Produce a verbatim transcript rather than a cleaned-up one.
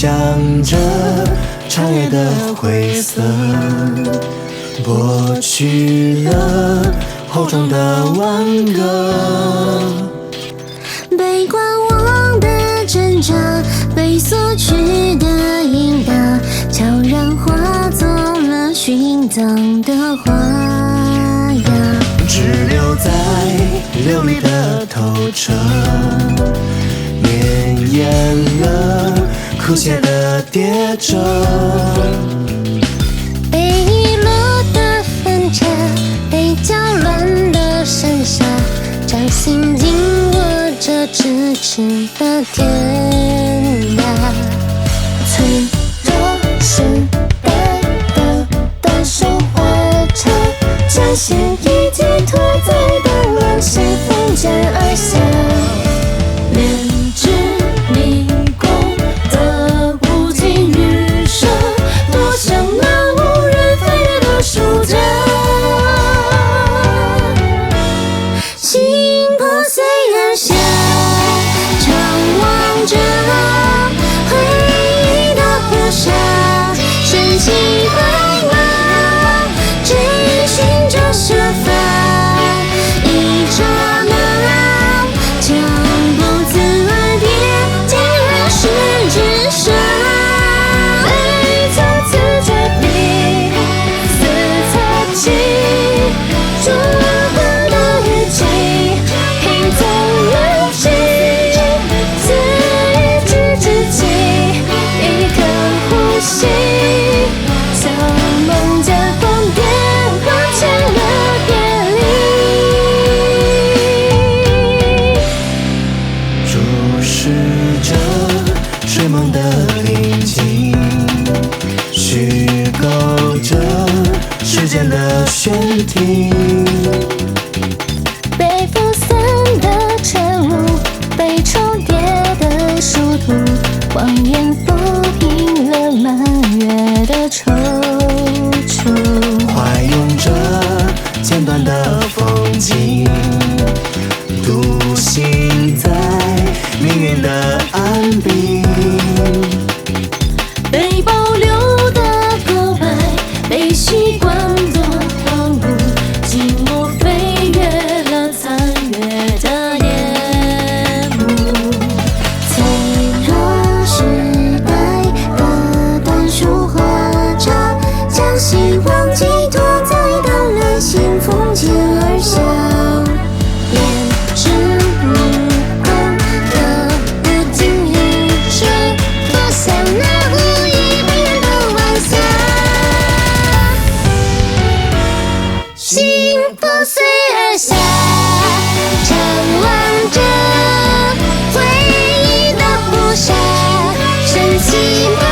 想着长夜的灰色，剥去了厚重的挽歌。 被观望的挣扎，被索取的应答，悄然化作了寻踪的花样， 只留在流离的透彻，绵延了枯谢的叠着。 被遗落的分岔，被搅乱的盛夏，掌心紧握着咫尺的天涯。脆弱时代的短手画叉，将心意寄托在淡蓝西风间而下。炼制迷宫的无尽预设，多像那无人飞越的数着。心破碎而下，张望着回忆的破沙，深情怀马，追寻着设法。一刹那，将不自而别，竟然是只剩被从此绝笔，似擦起烛火的日记，拼凑了心，自一知知己，一颗呼吸，像梦家光点完成了别离。 注视着睡梦的平静，虚构着时间的悬停。 被分散的晨雾，被重叠的殊途，谎言抚平了满月的踌躇。 怀拥着简短的风景，独行在命运的岸边。 被保留的告白，被习惯作荒芜，寂寞飞越了残月的夜幕。脆弱时代的短束花叉，将希望寄托在淡蓝信封间而下。炼制迷宫的无尽预设，多像那无意飞远的晚霞。心破碎而下，张望着回忆的薄纱，深情。